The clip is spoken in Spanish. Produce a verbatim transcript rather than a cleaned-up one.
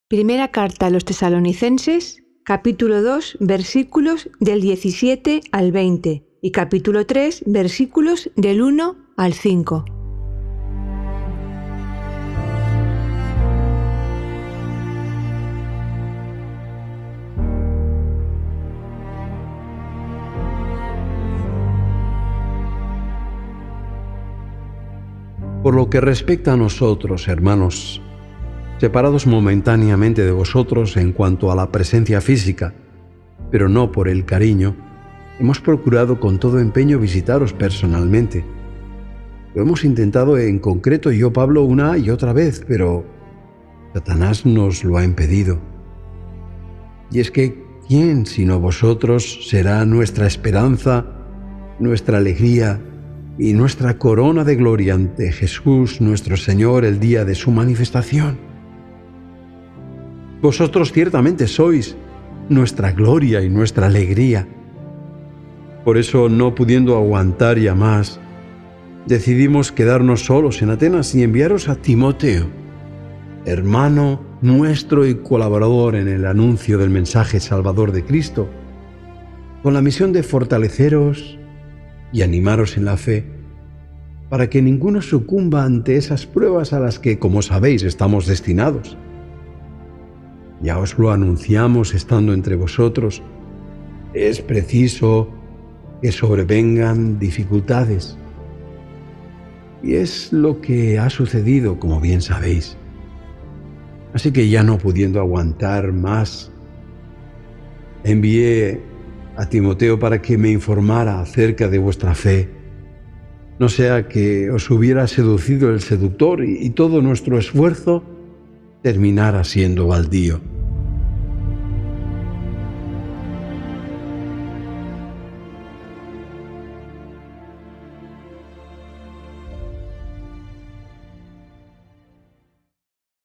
Primera carta a los Tesalonicenses, capítulo dos, versículos del diecisiete al veinte y capítulo tres, versículos del uno al cinco. Por lo que respecta a nosotros, hermanos, separados momentáneamente de vosotros en cuanto a la presencia física, pero no por el cariño, hemos procurado con todo empeño visitaros personalmente. Lo hemos intentado en concreto yo, Pablo, una y otra vez, pero Satanás nos lo ha impedido. Y es que, ¿quién sino vosotros será nuestra esperanza, nuestra alegría y nuestra corona de gloria ante Jesús nuestro Señor el día de su manifestación? Vosotros ciertamente sois nuestra gloria y nuestra alegría. Por eso, no pudiendo aguantar ya más, decidimos quedarnos solos en Atenas y enviaros a Timoteo, hermano nuestro y colaborador en el anuncio del mensaje salvador de Cristo, con la misión de fortaleceros y animaros en la fe, para que ninguno sucumba ante esas pruebas a las que, como sabéis, estamos destinados. Ya os lo anunciamos estando entre vosotros. Es preciso que sobrevengan dificultades. Y es lo que ha sucedido, como bien sabéis. Así que ya no pudiendo aguantar más, envié a Timoteo para que me informara acerca de vuestra fe, no sea que os hubiera seducido el seductor y, y todo nuestro esfuerzo terminara siendo baldío.